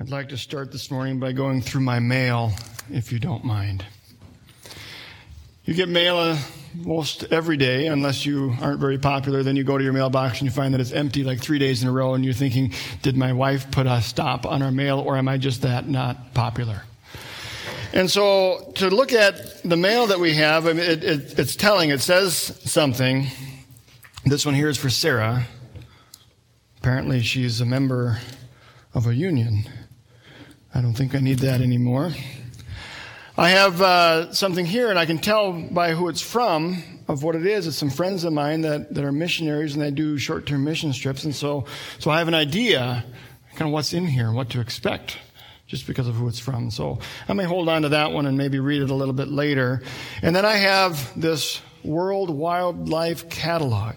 I'd like to start this morning by going through my mail, if you don't mind. You get mail most every day, unless you aren't very popular. Then you go to your mailbox and you find that it's empty like 3 days in a row, and you're thinking, did my wife put a stop on our mail, or am I just that not popular? And so to look at the mail that we have, I mean, it's telling. It says something. This one here is for Sarah. Apparently she's a member of a union. I don't think I need that anymore. I have something here, and I can tell by who it's from of what it is. It's some friends of mine that are missionaries, and they do short-term mission trips. And so I have an idea kind of what's in here and what to expect just because of who it's from. So I may hold on to that one and maybe read it a little bit later. And then I have this World Wildlife Catalog.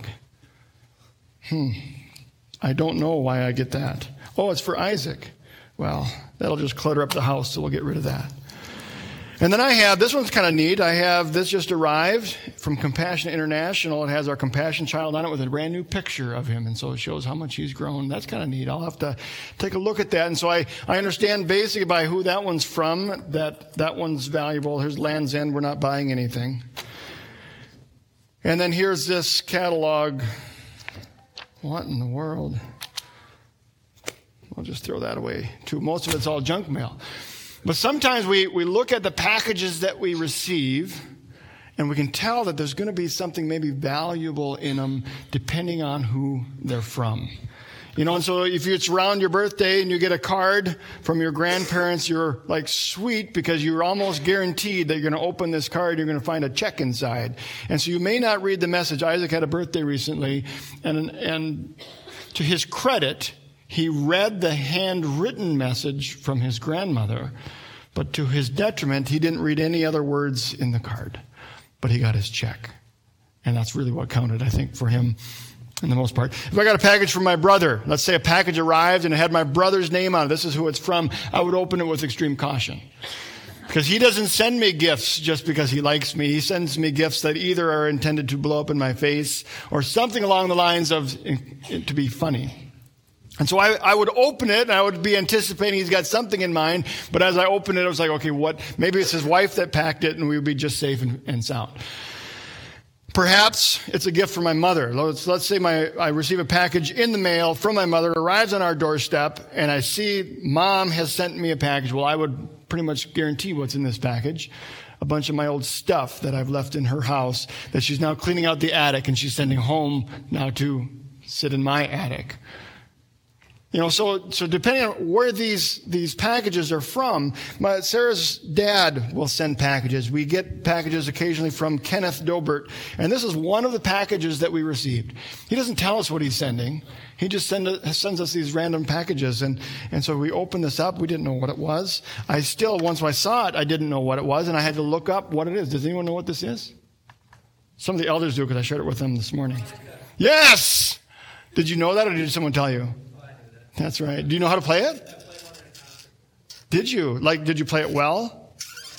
I don't know why I get that. Oh, it's for Isaac. Well, that'll just clutter up the house, so we'll get rid of that. And then I have, this one's kind of neat. I have, this just arrived from Compassion International. It has our Compassion Child on it with a brand new picture of him. And so it shows how much he's grown. That's kind of neat. I'll have to take a look at that. And so I understand basically by who that one's from, that one's valuable. Here's Land's End. We're not buying anything. And then here's this catalog. What in the world? I'll just throw that away too. Most of it's all junk mail. But sometimes we look at the packages that we receive, and we can tell that there's going to be something maybe valuable in them depending on who they're from. You know, and so if it's around your birthday and you get a card from your grandparents, you're like, sweet, because you're almost guaranteed that you're going to open this card and you're going to find a check inside. And so you may not read the message. Isaac had a birthday recently, and to his credit, he read the handwritten message from his grandmother, but to his detriment, he didn't read any other words in the card. But he got his check. And that's really what counted, I think, for him in the most part. If I got a package from my brother, let's say a package arrived and it had my brother's name on it, this is who it's from, I would open it with extreme caution. Because he doesn't send me gifts just because he likes me. He sends me gifts that either are intended to blow up in my face or something along the lines of to be funny. And so I would open it, and I would be anticipating he's got something in mind. But as I opened it, I was like, okay, what? Maybe it's his wife that packed it, and we would be just safe and sound. Perhaps it's a gift from my mother. Let's say I receive a package in the mail from my mother, arrives on our doorstep, and I see Mom has sent me a package. Well, I would pretty much guarantee what's in this package. A bunch of my old stuff that I've left in her house that she's now cleaning out the attic, and she's sending home now to sit in my attic. You know, so depending on where these packages are from, Sarah's dad will send packages. We get packages occasionally from Kenneth Dobert, and this is one of the packages that we received. He doesn't tell us what he's sending. He just sends us these random packages, and so we opened this up. We didn't know what it was. Once I saw it, I didn't know what it was, and I had to look up what it is. Does anyone know what this is? Some of the elders do, because I shared it with them this morning. Yes! Did you know that, or did someone tell you? That's right. Do you know how to play it? Did you? Did you play it well?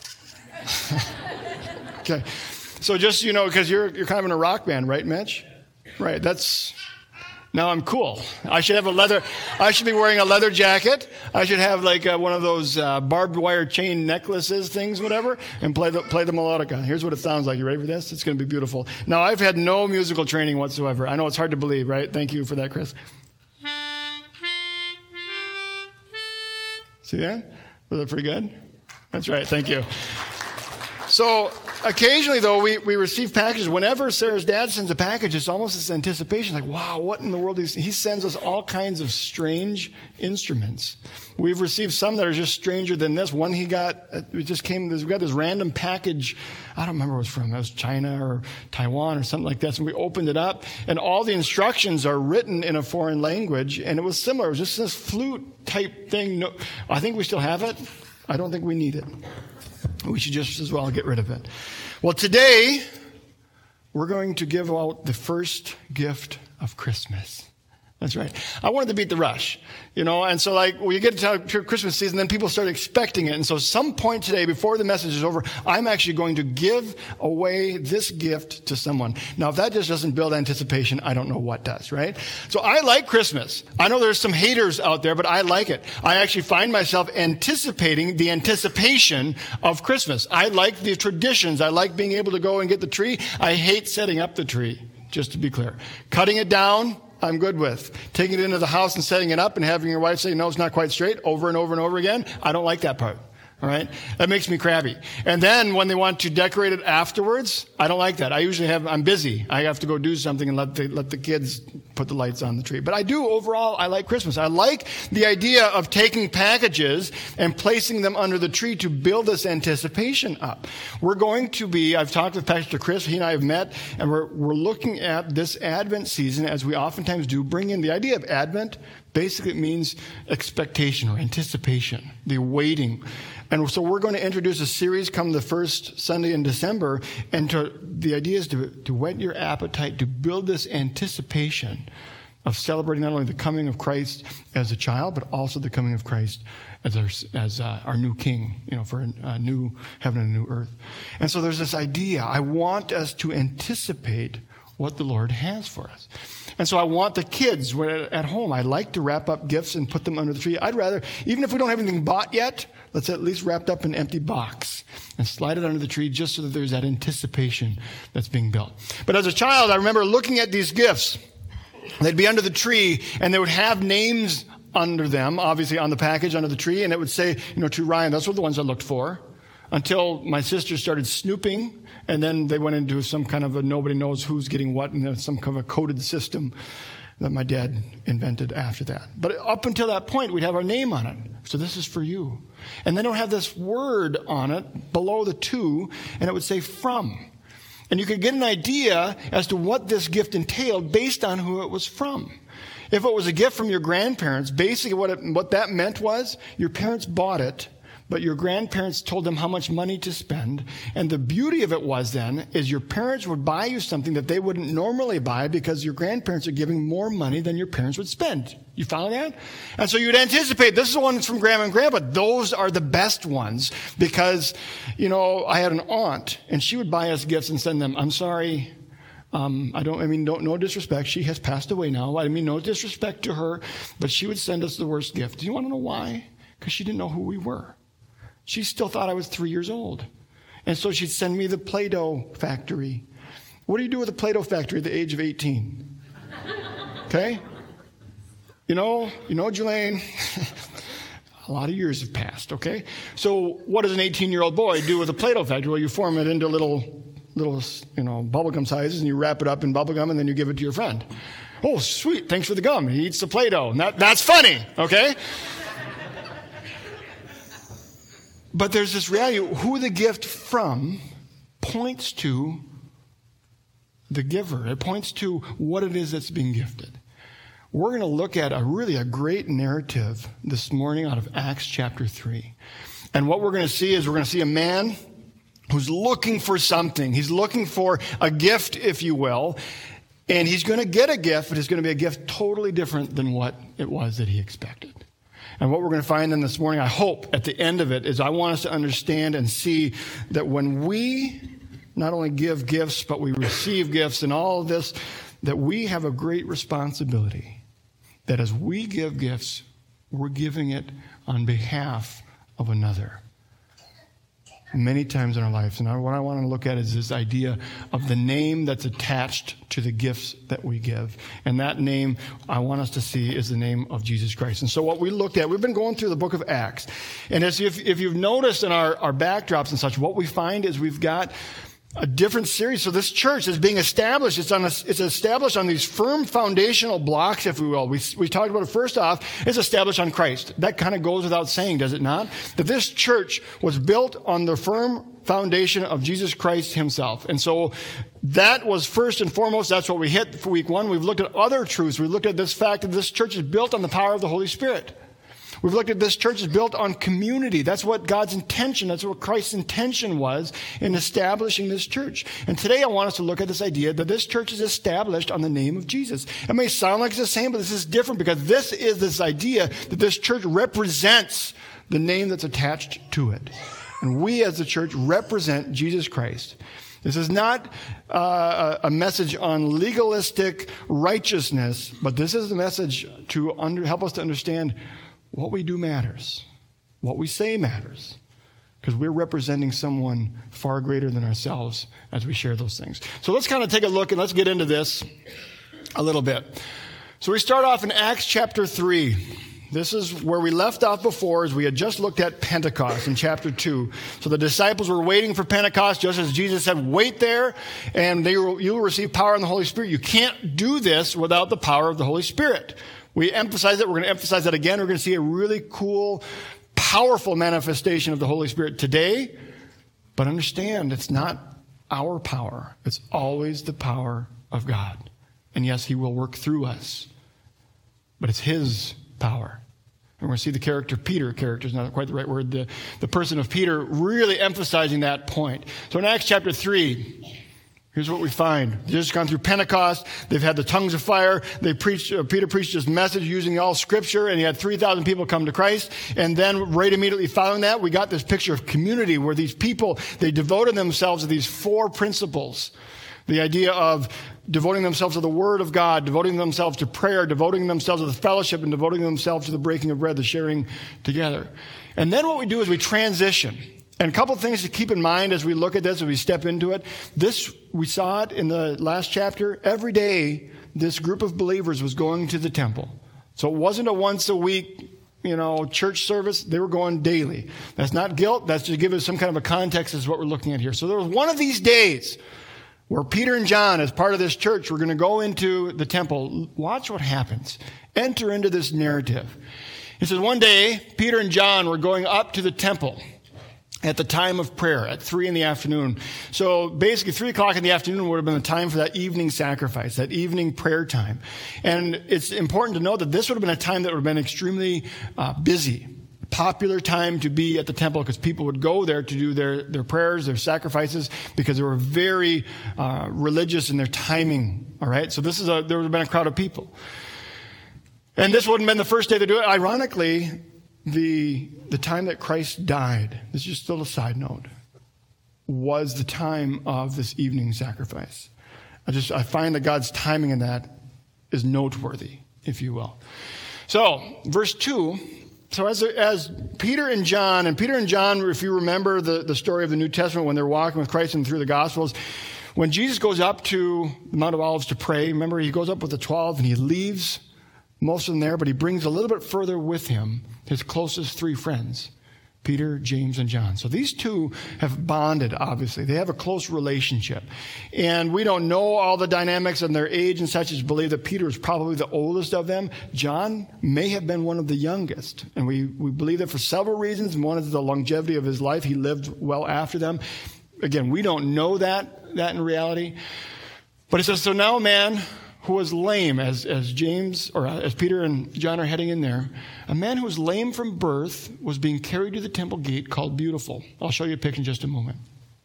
Okay. So just, you know, because you're kind of in a rock band, right, Mitch? Right. Now I'm cool. I should be wearing a leather jacket. I should have one of those barbed wire chain necklaces things, whatever, and play the melodica. Here's what it sounds like. You ready for this? It's going to be beautiful. Now, I've had no musical training whatsoever. I know it's hard to believe, right? Thank you for that, Chris. See that? Was that pretty good? That's right. Thank you. So occasionally, though, we receive packages. Whenever Sarah's dad sends a package, it's almost this anticipation, like, wow, what in the world? He sends us all kinds of strange instruments. We've received some that are just stranger than this. One we got this random package. I don't remember where it was from. It was China or Taiwan or something like that. So we opened it up, and all the instructions are written in a foreign language, and it was similar. It was just this flute type thing. No, I think we still have it. I don't think we need it. We should just as well get rid of it. Well, today, we're going to give out the first gift of Christmas. That's right. I wanted to beat the rush, and so when you get to Christmas season, then people start expecting it. And so some point today, before the message is over, I'm actually going to give away this gift to someone. Now, if that just doesn't build anticipation, I don't know what does, right? So I like Christmas. I know there's some haters out there, but I like it. I actually find myself anticipating the anticipation of Christmas. I like the traditions. I like being able to go and get the tree. I hate setting up the tree, just to be clear. Cutting it down, I'm good with. Taking it into the house and setting it up and having your wife say, no, it's not quite straight, over and over and over again, I don't like that part. All right? That makes me crabby. And then when they want to decorate it afterwards, I don't like that. I'm busy. I have to go do something and let the kids put the lights on the tree. But overall, I like Christmas. I like the idea of taking packages and placing them under the tree to build this anticipation up. I've talked with Pastor Chris, he and I have met, and we're looking at this Advent season, as we oftentimes do, bring in the idea of Advent. Basically, it means expectation or anticipation, the waiting. And so we're going to introduce a series come the first Sunday in December. And the idea is to whet your appetite, to build this anticipation of celebrating not only the coming of Christ as a child, but also the coming of Christ as our new King, for a new heaven and a new earth. And so there's this idea. I want us to anticipate what the Lord has for us. And so I want the kids at home. I like to wrap up gifts and put them under the tree. I'd rather, even if we don't have anything bought yet, let's at least wrap up an empty box and slide it under the tree just so that there's that anticipation that's being built. But as a child, I remember looking at these gifts. They'd be under the tree and they would have names under them, obviously on the package under the tree. And it would say, to Ryan, those were the ones I looked for. Until my sister started snooping, and then they went into some kind of nobody knows who's getting what, and some kind of a coded system that my dad invented after that. But up until that point, we'd have our name on it. So this is for you. And then it would have this word on it below the to, and it would say from. And you could get an idea as to what this gift entailed based on who it was from. If it was a gift from your grandparents, basically what that meant was your parents bought it, but your grandparents told them how much money to spend. And the beauty of it was then is your parents would buy you something that they wouldn't normally buy because your grandparents are giving more money than your parents would spend. You follow that? And so you'd anticipate, this is the one that's from Grandma and Grandpa. Those are the best ones because, I had an aunt and she would buy us gifts and send them. I'm sorry. No disrespect. She has passed away now. I mean, no disrespect to her, but she would send us the worst gift. Do you want to know why? Because she didn't know who we were. She still thought I was 3 years old. And so she'd send me the Play-Doh factory. What do you do with a Play-Doh factory at the age of 18? Okay? Jelaine, a lot of years have passed, okay? So what does an 18-year-old boy do with a Play-Doh factory? Well, you form it into little bubblegum sizes, and you wrap it up in bubblegum, and then you give it to your friend. Oh, sweet, thanks for the gum. He eats the Play-Doh. And that's funny, okay? But there's this reality, who the gift from points to the giver. It points to what it is that's being gifted. We're going to look at a great narrative this morning out of Acts chapter 3. And what we're going to see is a man who's looking for something. He's looking for a gift, if you will. And he's going to get a gift, but it's going to be a gift totally different than what it was that he expected. And what we're going to find then this morning, I hope, at the end of it, is I want us to understand and see that when we not only give gifts, but we receive gifts and all of this, that we have a great responsibility. That as we give gifts, we're giving it on behalf of another. Many times in our lives. And what I want to look at is this idea of the name that's attached to the gifts that we give. And that name I want us to see is the name of Jesus Christ. And so what we looked at, we've been going through the book of Acts. And if you've noticed in our backdrops and such, what we find is we've got a different series. So this church is being established. It's established on these firm foundational blocks, if we will. We talked about it first off. It's established on Christ. That kind of goes without saying, does it not? That this church was built on the firm foundation of Jesus Christ himself. And so that was first and foremost. That's what we hit for week one. We've looked at other truths. We looked at this fact that this church is built on the power of the Holy Spirit. We've looked at this church is built on community. That's what God's intention, that's what Christ's intention was in establishing this church. And today I want us to look at this idea that this church is established on the name of Jesus. It may sound like it's the same, but this is different because this is this idea that this church represents the name that's attached to it. And we as the church represent Jesus Christ. This is not a message on legalistic righteousness, but this is a message to help us to understand what we do matters, what we say matters, because we're representing someone far greater than ourselves as we share those things. So let's kind of take a look and let's get into this a little bit. So we start off in Acts chapter 3. This is where we left off before, as we had just looked at Pentecost in chapter 2. So the disciples were waiting for Pentecost, just as Jesus said, wait there, and you will receive power in the Holy Spirit. You can't do this without the power of the Holy Spirit. We emphasize it. We're going to emphasize that again. We're going to see a really cool, powerful manifestation of the Holy Spirit today. But understand, it's not our power. It's always the power of God. And yes, he will work through us, but it's his power. And we're going to see the character is not quite the right word, the person of Peter really emphasizing that point. So in Acts chapter 3, here's what we find. They've just gone through Pentecost. They've had the tongues of fire. Peter preached his message using all scripture, and he had 3,000 people come to Christ. And then right immediately following that, we got this picture of community where these people, they devoted themselves to these 4 principles. The idea of devoting themselves to the Word of God, devoting themselves to prayer, devoting themselves to the fellowship, and devoting themselves to the breaking of bread, the sharing together. And then what we do is we transition. And a couple of things to keep in mind as we look at this, as we step into it. This, we saw it in the last chapter. Every day, this group of believers was going to the temple. So it wasn't a once a week, church service. They were going daily. That's not guilt. That's to give us some kind of a context as to what we're looking at here. So there was one of these days where Peter and John, as part of this church, were going to go into the temple. Watch what happens. Enter into this narrative. It says, one day, Peter and John were going up to the temple at the time of prayer, at 3 p.m. So basically, 3 o'clock in the afternoon would have been the time for that evening sacrifice, that evening prayer time. And it's important to know that this would have been a time that would have been extremely busy. Popular time to be at the temple because people would go there to do their prayers, their sacrifices, because they were very religious in their timing. All right, so there would have been a crowd of people, and this wouldn't have been the first day to do it. Ironically, the time that Christ died, this is just still a side note, was the time of this evening sacrifice. I find that God's timing in that is noteworthy, if you will. So, verse 2. So as Peter and John, if you remember the story of the New Testament when they're walking with Christ and through the Gospels, when Jesus goes up to the Mount of Olives to pray, remember he goes up with the 12 and he leaves most of them there, but he brings a little bit further with him his closest 3 friends, Peter, James, and John. So these 2 have bonded, obviously. They have a close relationship. And we don't know all the dynamics and their age and such. It's believed that Peter is probably the oldest of them. John may have been one of the youngest. And we believe that for several reasons. One is the longevity of his life. He lived well after them. Again, we don't know that in reality. But it says, so now a man who was lame, as Peter and John are heading in there, a man who was lame from birth was being carried to the temple gate called Beautiful. I'll show you a picture in just a moment.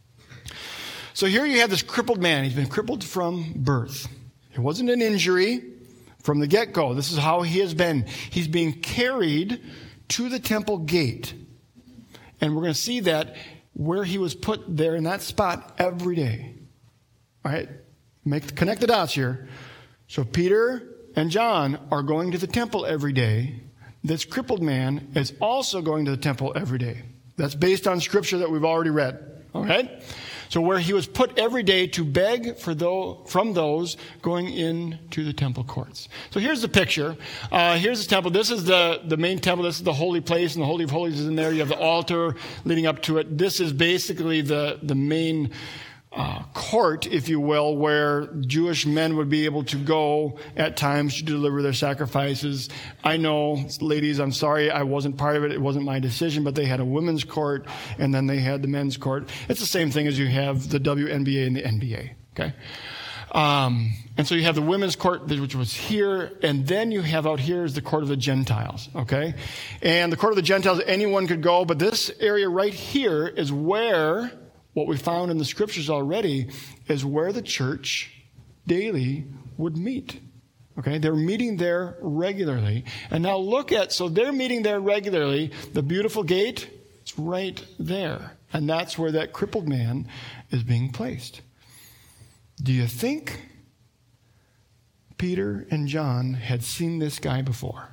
So here you have this crippled man. He's been crippled from birth. It wasn't an injury from the get-go. This is how he has been. He's being carried to the temple gate. And we're going to see that where he was put there in that spot every day. All right? Connect the dots here. So Peter and John are going to the temple every day. This crippled man is also going to the temple every day. That's based on scripture that we've already read. All right? So where he was put every day to beg from those going into the temple courts. So here's the picture. Here's the temple. This is the main temple. This is the holy place, and the Holy of Holies is in there. You have the altar leading up to it. This is basically the main court, if you will, where Jewish men would be able to go at times to deliver their sacrifices. I know, ladies, I'm sorry, I wasn't part of it. It wasn't my decision, but they had a women's court, and then they had the men's court. It's the same thing as you have the WNBA and the NBA, okay? And so you have the women's court, which was here, and then you have out here is the court of the Gentiles, okay? And the court of the Gentiles, anyone could go, but this area right here is where, what we found in the scriptures already, is where the church daily would meet. Okay, they're meeting there regularly. And now look at, so they're meeting there regularly. The beautiful gate, it's right there. And that's where that crippled man is being placed. Do you think Peter and John had seen this guy before?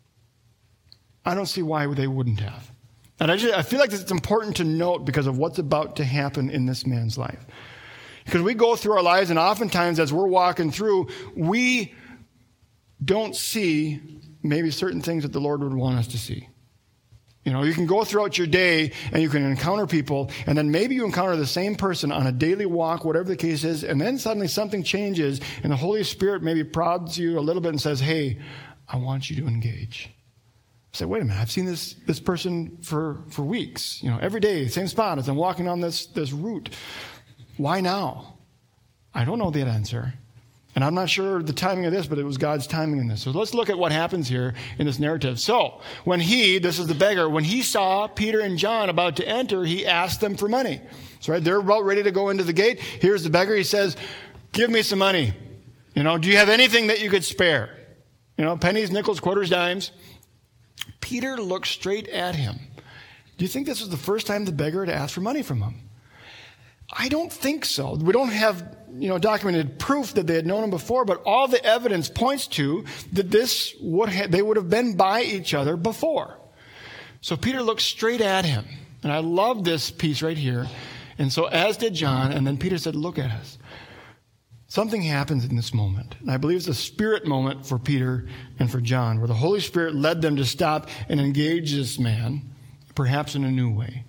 I don't see why they wouldn't have. And I feel like it's important to note because of what's about to happen in this man's life. Because we go through our lives, and oftentimes as we're walking through, we don't see maybe certain things that the Lord would want us to see. You know, you can go throughout your day and you can encounter people, and then maybe you encounter the same person on a daily walk, whatever the case is, and then suddenly something changes and the Holy Spirit maybe prods you a little bit and says, hey, I want you to engage. I say, wait a minute, I've seen this person for weeks, you know, every day, same spot as I'm walking on this route. Why now? I don't know that answer. And I'm not sure the timing of this, but it was God's timing in this. So let's look at what happens here in this narrative. So when this is the beggar, when he saw Peter and John about to enter, he asked them for money. So right, they're about ready to go into the gate. Here's the beggar. He says, give me some money. You know, do you have anything that you could spare? You know, pennies, nickels, quarters, dimes. Peter looked straight at him. Do you think this was the first time the beggar had asked for money from him? I don't think so. We don't have, documented proof that they had known him before, but all the evidence points to that they would have been by each other before. So Peter looked straight at him. And I love this piece right here. And so as did John, and then Peter said, look at us. Something happens in this moment. And I believe it's a spirit moment for Peter and for John, where the Holy Spirit led them to stop and engage this man, perhaps in a new way.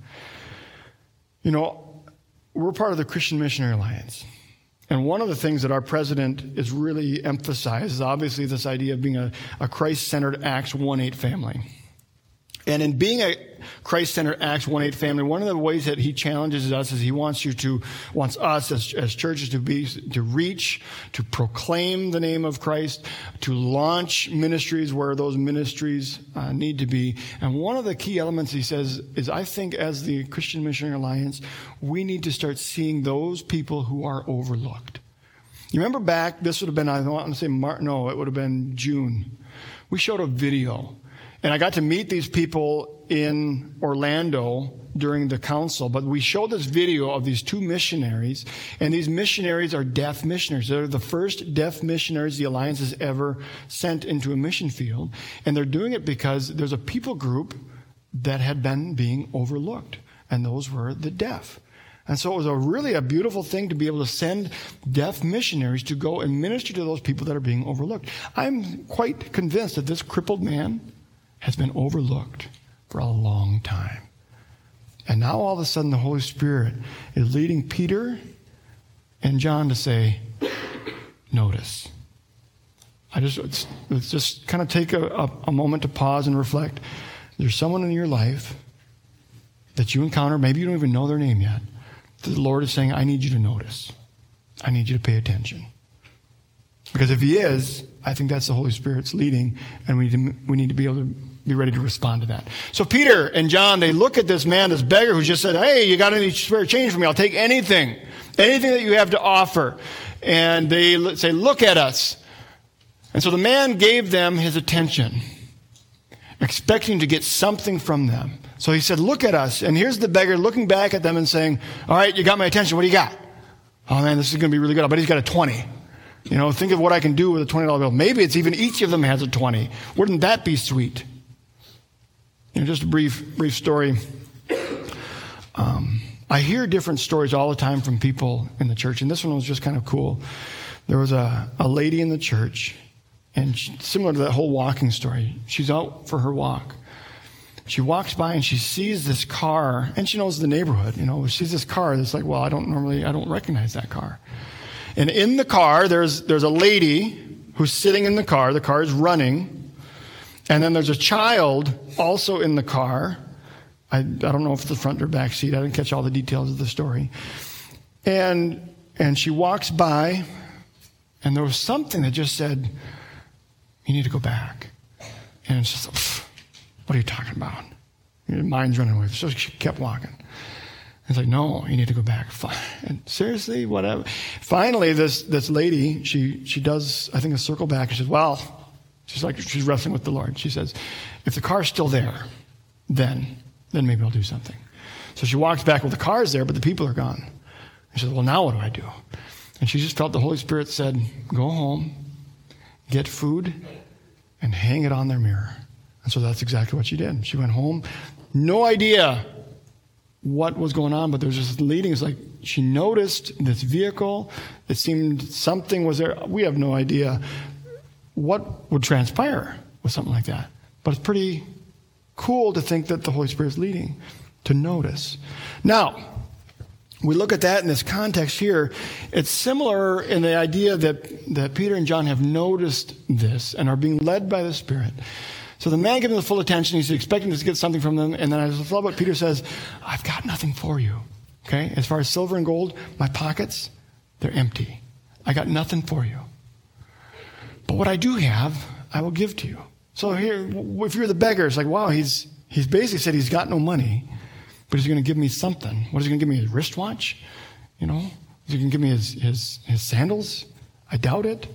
You know, we're part of the Christian Missionary Alliance. And one of the things that our president is really emphasized is obviously this idea of being a Christ-centered Acts 1:8 family. And in being a Christ-centered Acts 1:8 family, one of the ways that he challenges us is he wants us as churches to reach, to proclaim the name of Christ, to launch ministries where those ministries need to be. And one of the key elements he says is, I think as the Christian Missionary Alliance, we need to start seeing those people who are overlooked. You remember back, this would have been, I don't want to say it would have been June. We showed a video. And I got to meet these people in Orlando during the council, but we showed this video of these two missionaries, and these missionaries are deaf missionaries. They're the first deaf missionaries the Alliance has ever sent into a mission field, and they're doing it because there's a people group that had been being overlooked, and those were the deaf. And so it was really a beautiful thing to be able to send deaf missionaries to go and minister to those people that are being overlooked. I'm quite convinced that this crippled man has been overlooked for a long time. And now all of a sudden the Holy Spirit is leading Peter and John to say, notice. Let's just kind of take a moment to pause and reflect. There's someone in your life that you encounter, maybe you don't even know their name yet. The Lord is saying, I need you to notice. I need you to pay attention. Because if he is, I think that's the Holy Spirit's leading, and we need to be able to be ready to respond to that. So Peter and John, they look at this man, this beggar who just said, hey, you got any spare change for me? I'll take anything that you have to offer. And they say, look at us. And so the man gave them his attention, expecting to get something from them. So he said, look at us. And here's the beggar looking back at them and saying, all right, you got my attention. What do you got? Oh man, this is going to be really good. I bet he's got a 20. Think of what I can do with a $20 bill. Maybe it's even each of them has a 20. Wouldn't that be sweet? Just a brief story. I hear different stories all the time from people in the church, and this one was just kind of cool. There was a lady in the church, and similar to that whole walking story, she's out for her walk. She walks by and she sees this car, and she knows the neighborhood. She sees this car that's like, well, I don't recognize that car. And in the car, there's a lady who's sitting in the car. The car is running. And then there's a child also in the car. I don't know if it's the front or back seat. I didn't catch all the details of the story. And she walks by, And there was something that just said, you need to go back. And it's just, what are you talking about? Your mind's running away. So she kept walking. It's like, no, you need to go back. And seriously, whatever. Finally, this lady, she does, I think, a circle back. And she says, well, she's wrestling with the Lord. She says, if the car's still there, then maybe I'll do something. So she walks back, well, the car's there, but the people are gone. And she says, well, now what do I do? And she just felt the Holy Spirit said, go home, get food, and hang it on their mirror. And so that's exactly what she did. She went home, no idea what was going on, but there was this leading. It's like she noticed this vehicle. It seemed something was there. We have no idea what would transpire with something like that. But it's pretty cool to think that the Holy Spirit is leading, to notice. Now, we look at that in this context here. It's similar in the idea that Peter and John have noticed this and are being led by the Spirit. So the man gives them the full attention. He's expecting to get something from them. And then I just love what Peter says, I've got nothing for you. Okay? As far as silver and gold, my pockets, they're empty. I got nothing for you. But what I do have, I will give to you. So here, if you're the beggar, it's like, wow, he's basically said he's got no money, but he's going to give me something. What is he going to give me? His wristwatch? You know? Is he going to give me his sandals? I doubt it.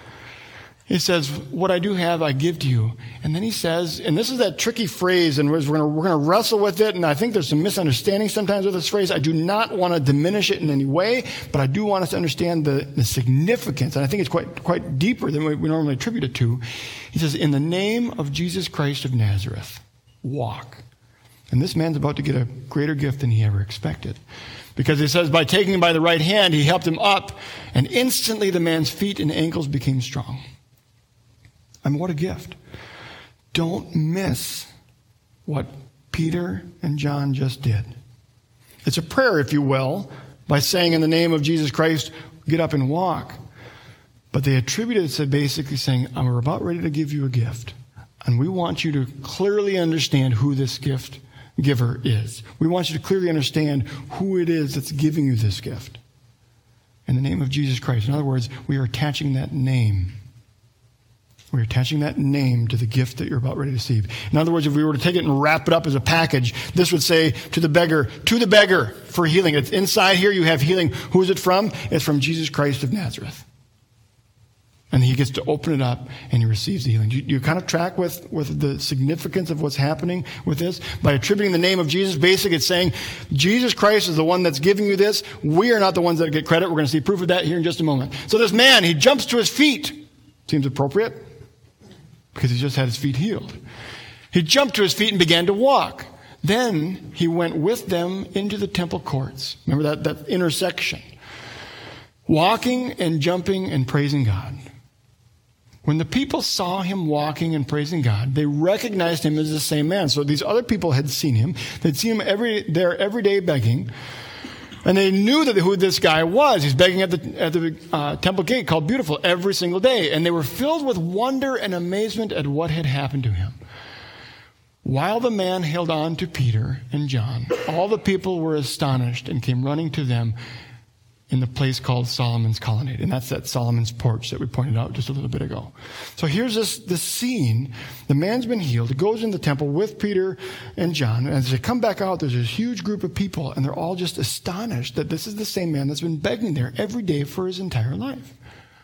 He says, what I do have, I give to you. And then he says, and this is that tricky phrase, and we're going to wrestle with it, and I think there's some misunderstanding sometimes with this phrase. I do not want to diminish it in any way, but I do want us to understand the significance, and I think it's quite deeper than we normally attribute it to. He says, in the name of Jesus Christ of Nazareth, walk. And this man's about to get a greater gift than he ever expected. Because he says, by taking him by the right hand, he helped him up, and instantly the man's feet and ankles became strong. I mean, what a gift. Don't miss what Peter and John just did. It's a prayer, if you will, by saying in the name of Jesus Christ, get up and walk. But they attributed it to basically saying, we're about ready to give you a gift. And we want you to clearly understand who this gift giver is. We want you to clearly understand who it is that's giving you this gift. In the name of Jesus Christ. In other words, we are attaching that name. We're attaching that name to the gift that you're about ready to receive. In other words, if we were to take it and wrap it up as a package, this would say to the beggar for healing. It's inside here you have healing. Who is it from? It's from Jesus Christ of Nazareth. And he gets to open it up and he receives the healing. You kind of track with the significance of what's happening with this? By attributing the name of Jesus, basically it's saying, Jesus Christ is the one that's giving you this. We are not the ones that get credit. We're going to see proof of that here in just a moment. So this man, he jumps to his feet. Seems appropriate. Because he just had his feet healed. He jumped to his feet and began to walk. Then he went with them into the temple courts. Remember that intersection. Walking and jumping and praising God. When the people saw him walking and praising God, they recognized him as the same man. So these other people had seen him. They'd seen him every day begging. And they knew who this guy was. He's begging at the temple gate called Beautiful every single day. And they were filled with wonder and amazement at what had happened to him. While the man held on to Peter and John, all the people were astonished and came running to them in the place called Solomon's Colonnade. And that's that Solomon's porch that we pointed out just a little bit ago. So here's this scene. The man's been healed. He goes in the temple with Peter and John. And as they come back out, there's this huge group of people, and they're all just astonished that this is the same man that's been begging there every day for his entire life.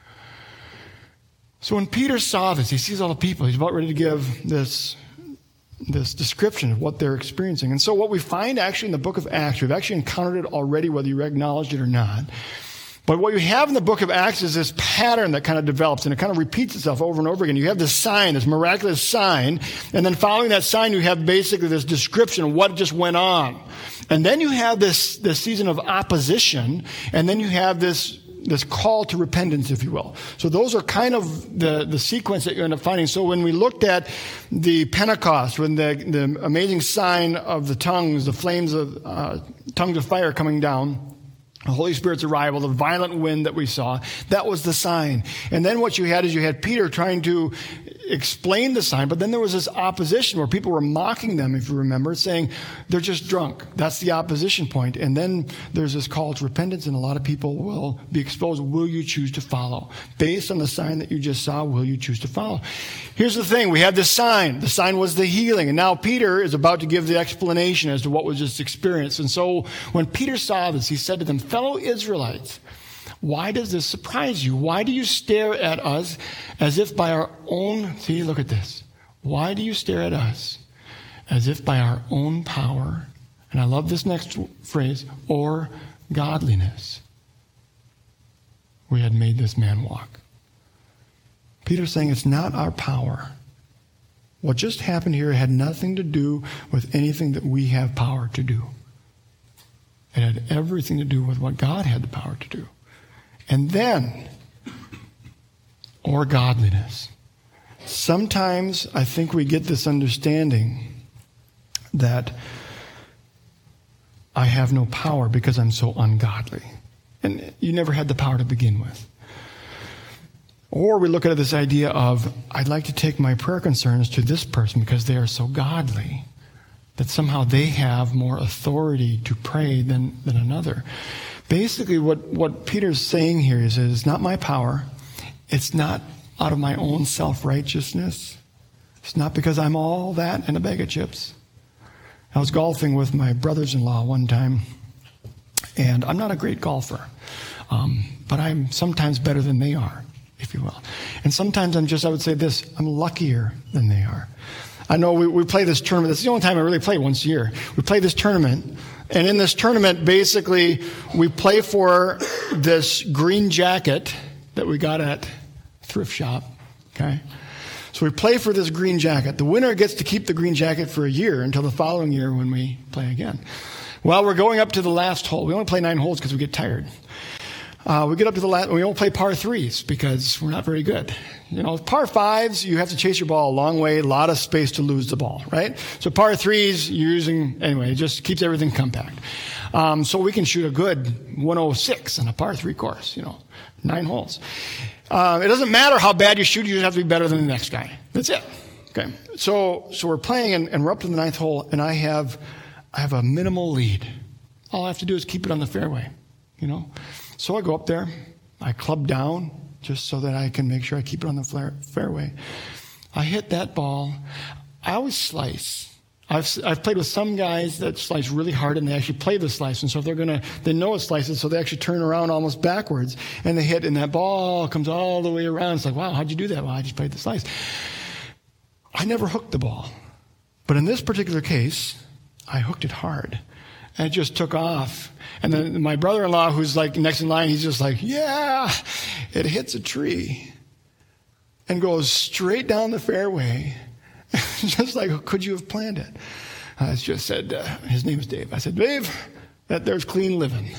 So when Peter saw this, he sees all the people. He's about ready to give this description of what they're experiencing. And so what we find actually in the book of Acts, we've actually encountered it already, whether you acknowledged it or not. But what you have in the book of Acts is this pattern that kind of develops, and it kind of repeats itself over and over again. You have this sign, this miraculous sign, and then following that sign, you have basically this description of what just went on. And then you have this season of opposition, and then you have this call to repentance, if you will. So those are kind of the sequence that you end up finding. So when we looked at the Pentecost, when the amazing sign of the tongues, the flames of tongues of fire coming down, the Holy Spirit's arrival, the violent wind that we saw, that was the sign. And then what you had is you had Peter trying to explained the sign, but then there was this opposition where people were mocking them, if you remember, saying they're just drunk. That's the opposition point. And then there's this call to repentance, and a lot of people will be exposed. Will you choose to follow? Based on the sign that you just saw, will you choose to follow? Here's the thing. We had this sign. The sign was the healing. And now Peter is about to give the explanation as to what was just experienced. And so when Peter saw this, he said to them, fellow Israelites, why does this surprise you? Why do you stare at us as if by our own... See, look at this. Why do you stare at us as if by our own power, and I love this next phrase, or godliness, we had made this man walk? Peter's saying it's not our power. What just happened here had nothing to do with anything that we have power to do. It had everything to do with what God had the power to do. And then, or godliness. Sometimes I think we get this understanding that I have no power because I'm so ungodly. And you never had the power to begin with. Or we look at this idea of, I'd like to take my prayer concerns to this person because they are so godly that somehow they have more authority to pray than another. Basically, what Peter's saying here is it's not my power. It's not out of my own self-righteousness. It's not because I'm all that and a bag of chips. I was golfing with my brothers-in-law one time, and I'm not a great golfer, but I'm sometimes better than they are, if you will. And sometimes I would say this, I'm luckier than they are. I know we play this tournament. This is the only time I really play once a year. We play this tournament. And in this tournament, basically, we play for this green jacket that we got at thrift shop. Okay? So we play for this green jacket. The winner gets to keep the green jacket for a year until the following year when we play again. Well, we're going up to the last hole. We only play 9 holes because we get tired. We get up to the last, we don't play par 3s because we're not very good. You know, par 5s, you have to chase your ball a long way, a lot of space to lose the ball, right? So par 3s, you're using, anyway, it just keeps everything compact. So we can shoot a good 106 on a par 3 course, 9 holes. It doesn't matter how bad you shoot, you just have to be better than the next guy. That's it. Okay. So we're playing and we're up to the 9th hole, and I have a minimal lead. All I have to do is keep it on the fairway, So I go up there, I club down just so that I can make sure I keep it on the fairway. I hit that ball. I always slice. I've played with some guys that slice really hard, and they actually play the slice. And so if they know it slices, so they actually turn around almost backwards, and they hit, and that ball comes all the way around. It's like, wow, how'd you do that? Well, I just played the slice. I never hooked the ball. But in this particular case, I hooked it hard. And it just took off. And then my brother-in-law, who's like next in line, he's just like, yeah, it hits a tree and goes straight down the fairway. Just like, could you have planned it? I just said, his name is Dave. I said, Dave, there's clean living.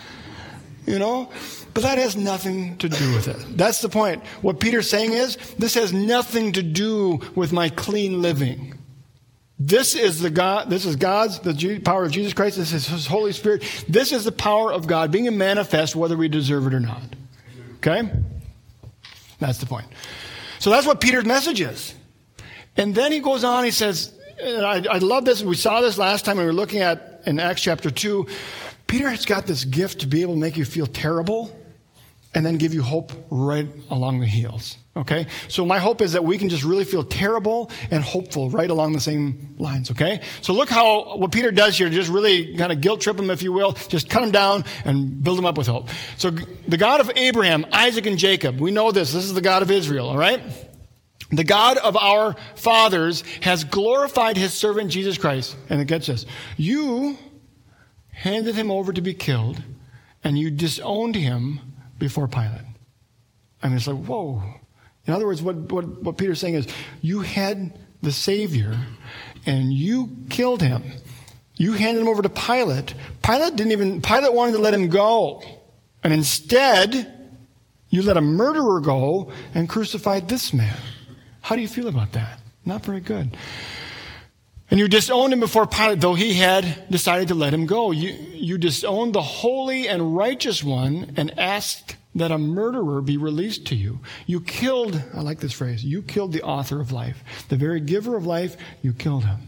But that has nothing to do with it. That's the point. What Peter's saying is, this has nothing to do with my clean living. This is God's, the power of Jesus Christ. This is His Holy Spirit. This is the power of God being manifest whether we deserve it or not. Okay? That's the point. So that's what Peter's message is. And then he goes on, he says, and I love this, we saw this last time we were looking at in Acts chapter 2. Peter has got this gift to be able to make you feel terrible and then give you hope right along the heels. Okay? So my hope is that we can just really feel terrible and hopeful right along the same lines. Okay? So look what Peter does here, just really kind of guilt trip him, if you will. Just cut him down and build him up with hope. So the God of Abraham, Isaac, and Jacob, we know this. This is the God of Israel, all right? The God of our fathers has glorified His servant Jesus Christ. And it gets this. You handed Him over to be killed, and you disowned Him before Pilate. I mean, it's like, whoa. In other words, what Peter's saying is, you had the Savior, and you killed Him. You handed Him over to Pilate. Pilate wanted to let Him go. And instead, you let a murderer go and crucified this man. How do you feel about that? Not very good. And you disowned Him before Pilate, though he had decided to let Him go. You disowned the holy and righteous one and asked that a murderer be released to you. You killed, I like this phrase, you killed the author of life. The very giver of life, you killed him.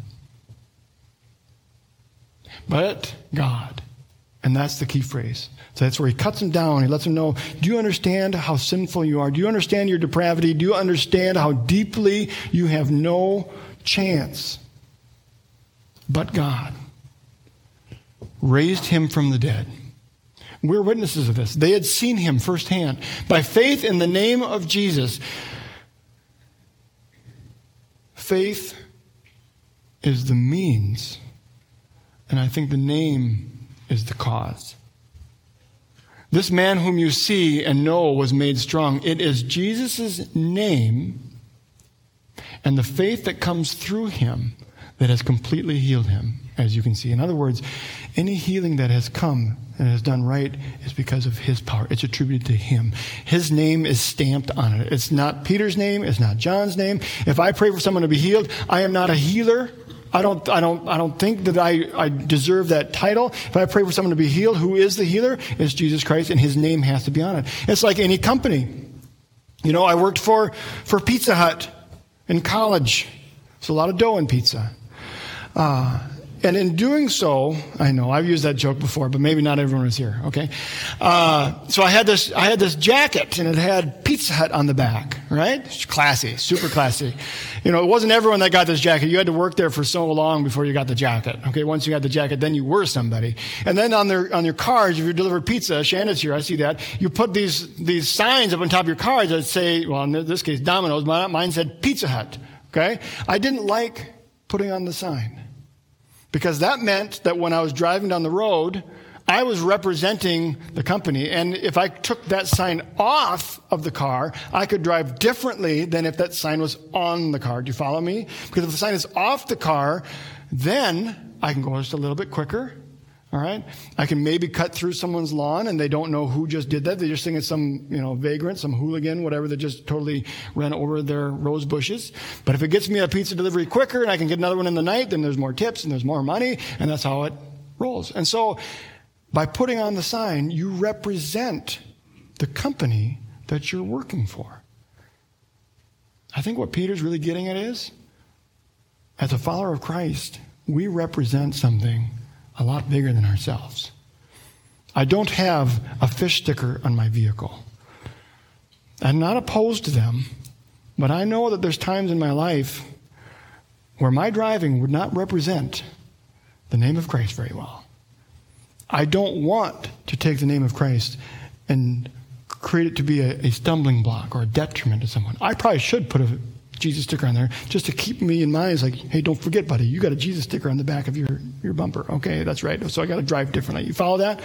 But God, and that's the key phrase. So that's where he cuts him down. He lets him know, do you understand how sinful you are? Do you understand your depravity? Do you understand how deeply you have no chance? But God raised him from the dead. We're witnesses of this. They had seen him firsthand. By faith in the name of Jesus, faith is the means, and I think the name is the cause. This man whom you see and know was made strong. It is Jesus' name and the faith that comes through him that has completely healed him, as you can see. In other words, any healing that has come and has done right is because of his power. It's attributed to him. His name is stamped on it. It's not Peter's name. It's not John's name. If I pray for someone to be healed, I am not a healer. I don't think that I deserve that title. If I pray for someone to be healed, who is the healer? It's Jesus Christ, and his name has to be on it. It's like any company. You know, I worked for Pizza Hut in college. There's a lot of dough in pizza. And in doing so, I know I've used that joke before, but maybe not everyone was here. Okay, so I had this jacket, and it had Pizza Hut on the back. Right, classy, super classy. You know, it wasn't everyone that got this jacket. You had to work there for so long before you got the jacket. Okay, once you got the jacket, then you were somebody. And then on your cards, if you deliver pizza, Shanda's here, I see that. You put these signs up on top of your cards that say, well, in this case, Domino's. Mine said Pizza Hut. Okay, I didn't like putting on the sign. Because that meant that when I was driving down the road, I was representing the company. And if I took that sign off of the car, I could drive differently than if that sign was on the car. Do you follow me? Because if the sign is off the car, then I can go just a little bit quicker. All right? I can maybe cut through someone's lawn and they don't know who just did that. They just think it's some, vagrant, some hooligan, whatever, that just totally ran over their rose bushes. But if it gets me a pizza delivery quicker and I can get another one in the night, then there's more tips and there's more money, and that's how it rolls. And so by putting on the sign, you represent the company that you're working for. I think what Peter's really getting at is, as a follower of Christ, we represent something a lot bigger than ourselves. I don't have a fish sticker on my vehicle. I'm not opposed to them, but I know that there's times in my life where my driving would not represent the name of Christ very well. I don't want to take the name of Christ and create it to be a stumbling block or a detriment to someone. I probably should put a Jesus sticker on there just to keep me in mind. It's like, hey, don't forget, buddy, you got a Jesus sticker on the back of your bumper. Okay, that's right. So I got to drive differently. You follow that?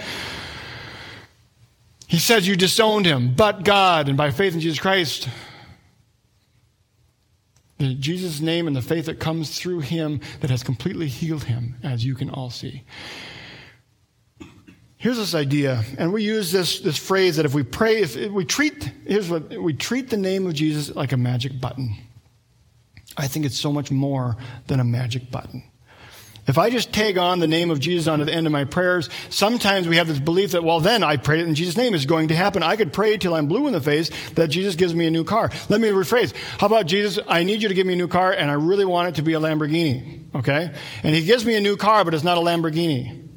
He says you disowned him, but God, and by faith in Jesus Christ, Jesus' name and the faith that comes through him that has completely healed him, as you can all see. Here's this idea, and we use this phrase that if we pray, we treat the name of Jesus like a magic button. I think it's so much more than a magic button. If I just tag on the name of Jesus onto the end of my prayers, sometimes we have this belief that, well, then I prayed it in Jesus' name. It's going to happen. I could pray till I'm blue in the face that Jesus gives me a new car. Let me rephrase. How about, Jesus, I need you to give me a new car, and I really want it to be a Lamborghini. Okay? And he gives me a new car, but it's not a Lamborghini.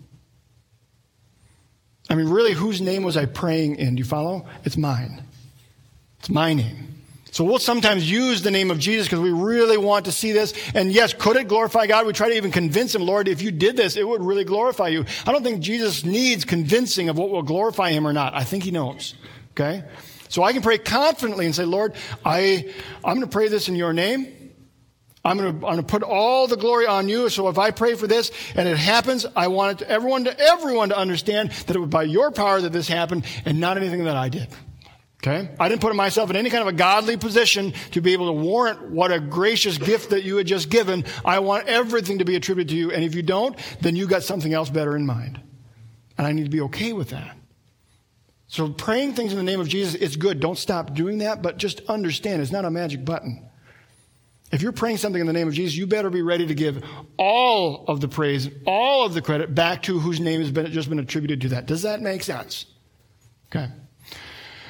I mean, really, whose name was I praying in? Do you follow? It's mine. It's my name. So we'll sometimes use the name of Jesus because we really want to see this. And yes, could it glorify God? We try to even convince him, Lord, if you did this, it would really glorify you. I don't think Jesus needs convincing of what will glorify him or not. I think he knows. Okay? So I can pray confidently and say, Lord, I'm going to pray this in your name. I'm going to put all the glory on you. So if I pray for this and it happens, I want everyone to understand that it was by your power that this happened and not anything that I did. Okay? I didn't put myself in any kind of a godly position to be able to warrant what a gracious gift that you had just given. I want everything to be attributed to you. And if you don't, then you got something else better in mind. And I need to be okay with that. So praying things in the name of Jesus, it's good. Don't stop doing that, but just understand it's not a magic button. If you're praying something in the name of Jesus, you better be ready to give all of the praise, all of the credit back to whose name has just been attributed to that. Does that make sense? Okay.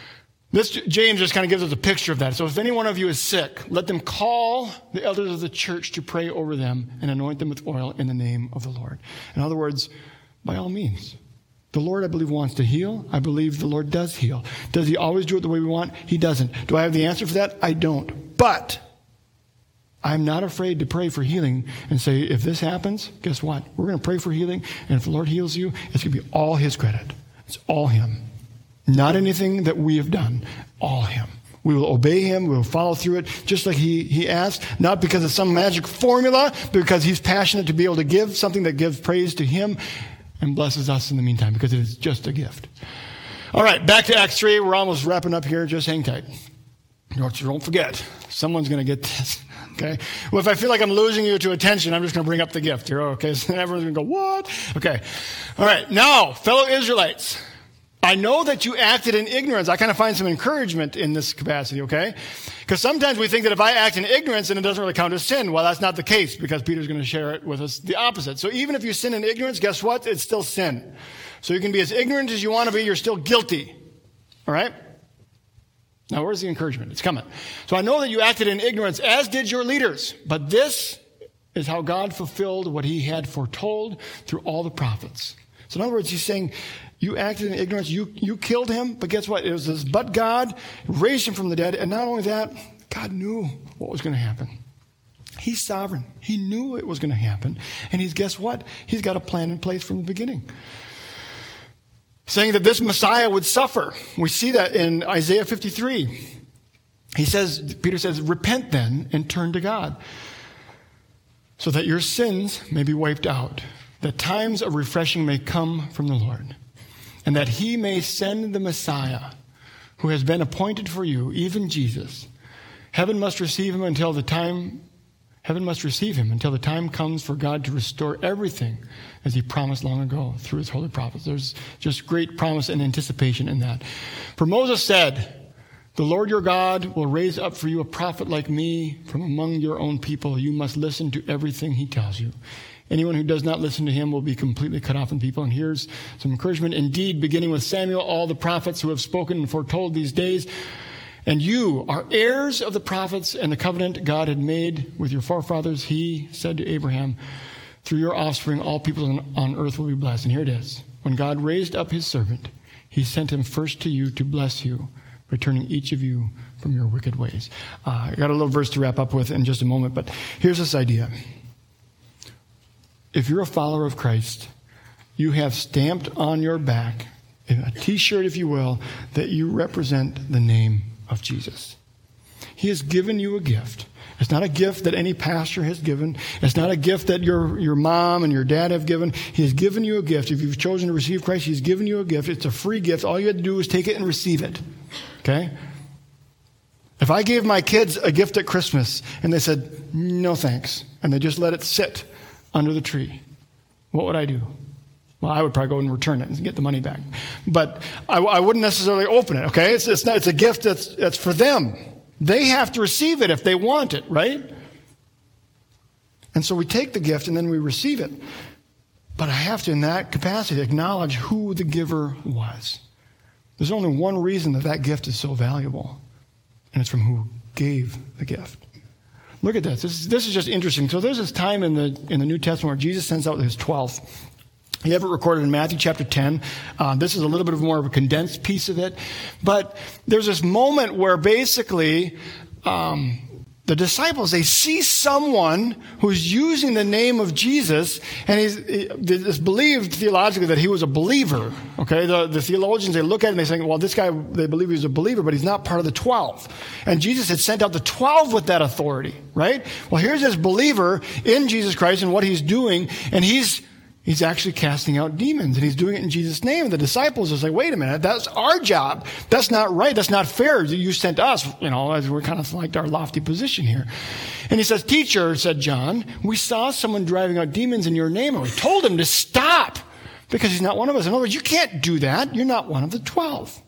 This, James just kind of gives us a picture of that. So if any one of you is sick, let them call the elders of the church to pray over them and anoint them with oil in the name of the Lord. In other words, by all means. The Lord, I believe, wants to heal. I believe the Lord does heal. Does he always do it the way we want? He doesn't. Do I have the answer for that? I don't. But I'm not afraid to pray for healing and say, if this happens, guess what? We're going to pray for healing, and if the Lord heals you, it's going to be all his credit. It's all him. Not anything that we have done. All him. We will obey him. We will follow through it just like he asked. Not because of some magic formula, but because he's passionate to be able to give something that gives praise to him and blesses us in the meantime, because it is just a gift. All right, back to Acts 3. We're almost wrapping up here. Just hang tight. Don't forget. Someone's going to get this. Okay? Well, if I feel like I'm losing you to attention, I'm just going to bring up the gift here. Okay? So everyone's going to go, what? Okay. All right. Now, fellow Israelites, I know that you acted in ignorance. I kind of find some encouragement in this capacity, okay? Because sometimes we think that if I act in ignorance, then it doesn't really count as sin. Well, that's not the case, because Peter's going to share it with us the opposite. So even if you sin in ignorance, guess what? It's still sin. So you can be as ignorant as you want to be. You're still guilty. All right? Now, where's the encouragement? It's coming. So I know that you acted in ignorance, as did your leaders. But this is how God fulfilled what he had foretold through all the prophets. So in other words, he's saying, you acted in ignorance, you killed him, but guess what? It was this, but God raised him from the dead, and not only that, God knew what was going to happen. He's sovereign. He knew it was going to happen, and guess what? He's got a plan in place from the beginning. Saying that this Messiah would suffer. We see that in Isaiah 53. Peter says, repent then and turn to God, so that your sins may be wiped out, that times of refreshing may come from the Lord, and that he may send the Messiah who has been appointed for you, even Jesus. Heaven must receive him until the time comes for God to restore everything as he promised long ago through his holy prophets. There's just great promise and anticipation in that. For Moses said, the Lord your God will raise up for you a prophet like me from among your own people. You must listen to everything he tells you. Anyone who does not listen to him will be completely cut off from people. And here's some encouragement. Indeed, beginning with Samuel, all the prophets who have spoken and foretold these days, and you are heirs of the prophets and the covenant God had made with your forefathers. He said to Abraham, through your offspring, all people on earth will be blessed. And here it is. When God raised up his servant, he sent him first to you to bless you, returning each of you from your wicked ways. I got a little verse to wrap up with in just a moment, but here's this idea. If you're a follower of Christ, you have stamped on your back, a t-shirt, if you will, that you represent the name of Jesus. He has given you a gift. It's not a gift that any pastor has given. It's not a gift that your mom and your dad have given. He has given you a gift. If you've chosen to receive Christ, he's given you a gift. It's a free gift. All you have to do is take it and receive it. Okay? If I gave my kids a gift at Christmas and they said, no thanks, and they just let it sit under the tree, what would I do? Well, I would probably go and return it and get the money back. But I wouldn't necessarily open it, okay? It's a gift that's for them. They have to receive it if they want it, right? And so we take the gift and then we receive it. But I have to, in that capacity, acknowledge who the giver was. There's only one reason that gift is so valuable, and it's from who gave the gift. Look at this. This is just interesting. So there's this time in the New Testament where Jesus sends out his 12. You have it recorded in Matthew chapter 10. This is a little bit more of a condensed piece of it. But there's this moment where basically the disciples, they see someone who's using the name of Jesus, and it's believed theologically that he was a believer. Okay, the theologians, they look at it and they say, well, this guy, they believe he's a believer, but he's not part of the 12. And Jesus had sent out the 12 with that authority, right? Well, here's this believer in Jesus Christ and what he's doing, and he's actually casting out demons, and he's doing it in Jesus' name. And the disciples are like, wait a minute, that's our job. That's not right. That's not fair. You sent us, as we're kind of like our lofty position here. And he says, teacher, said John, we saw someone driving out demons in your name, and we told him to stop because he's not one of us. In other words, you can't do that. You're not one of the 12.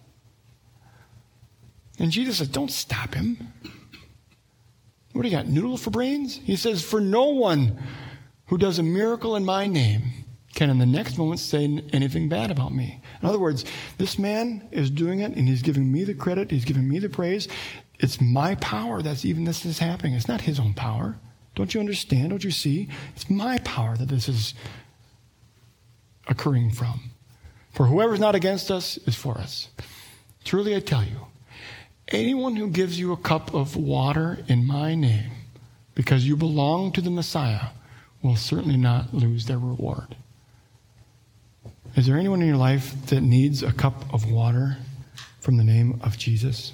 And Jesus says, don't stop him. What do you got, noodle for brains? He says, for no one who does a miracle in my name can in the next moment say anything bad about me. In other words, this man is doing it and he's giving me the credit, he's giving me the praise. It's my power that's even this is happening. It's not his own power. Don't you understand? Don't you see? It's my power that this is occurring from. For whoever's not against us is for us. Truly I tell you, anyone who gives you a cup of water in my name, because you belong to the Messiah, will certainly not lose their reward. Is there anyone in your life that needs a cup of water from the name of Jesus?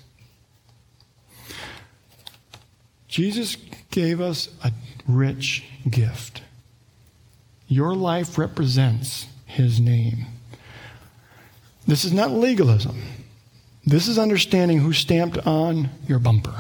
Jesus gave us a rich gift. Your life represents his name. This is not legalism. This is understanding who's stamped on your bumper.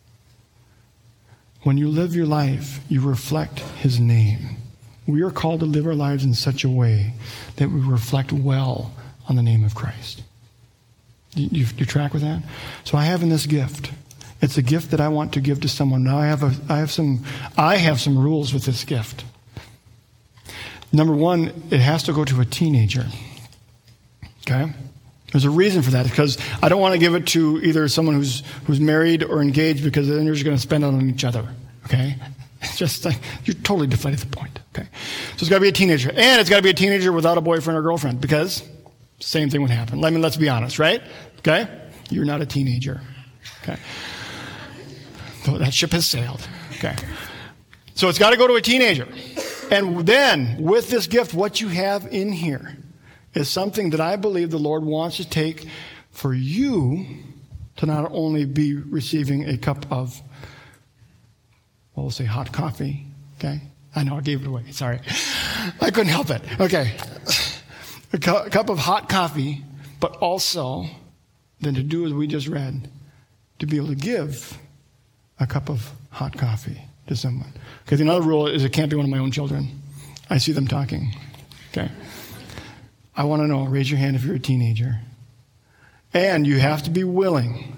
When you live your life, you reflect his name. We are called to live our lives in such a way that we reflect well on the name of Christ. You track with that? So I have in this gift. It's a gift that I want to give to someone. Now I have some rules with this gift. Number one, it has to go to a teenager. Okay? There's a reason for that, because I don't want to give it to either someone who's married or engaged, because then you're just going to spend it on each other. Okay? It's just like, you're totally deflated the point. Okay? So it's got to be a teenager. And it's got to be a teenager without a boyfriend or girlfriend, because same thing would happen. I mean, let's be honest, right? Okay? You're not a teenager. Okay? So that ship has sailed. Okay? So it's got to go to a teenager. And then, with this gift, what you have in here is something that I believe the Lord wants to take for you to not only be receiving a cup of, well, we'll say hot coffee, okay? I know I gave it away, sorry. I couldn't help it. Okay. A cup of hot coffee, but also then to do as we just read, to be able to give a cup of hot coffee to someone. Because another rule is it can't be one of my own children. I see them talking, okay? I want to know, raise your hand if you're a teenager. And you have to be willing.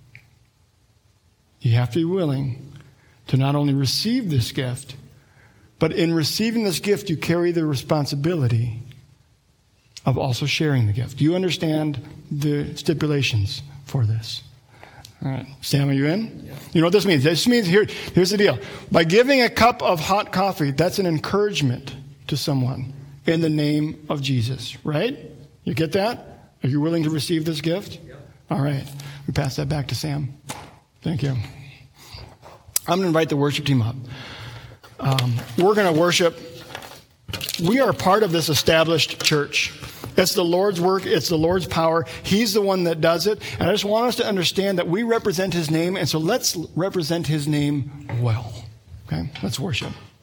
You have to be willing to not only receive this gift, but in receiving this gift, you carry the responsibility of also sharing the gift. Do you understand the stipulations for this? All right. Sam, are you in? Yeah. You know what this means? This means, here's the deal. By giving a cup of hot coffee, that's an encouragement to someone in the name of Jesus, right? You get that? Are you willing to receive this gift? Yeah. All right. We pass that back to Sam. Thank you. I'm going to invite the worship team up. We're going to worship. We are part of this established church. It's the Lord's work. It's the Lord's power. He's the one that does it. And I just want us to understand that we represent his name. And so let's represent his name well. Okay? Let's worship.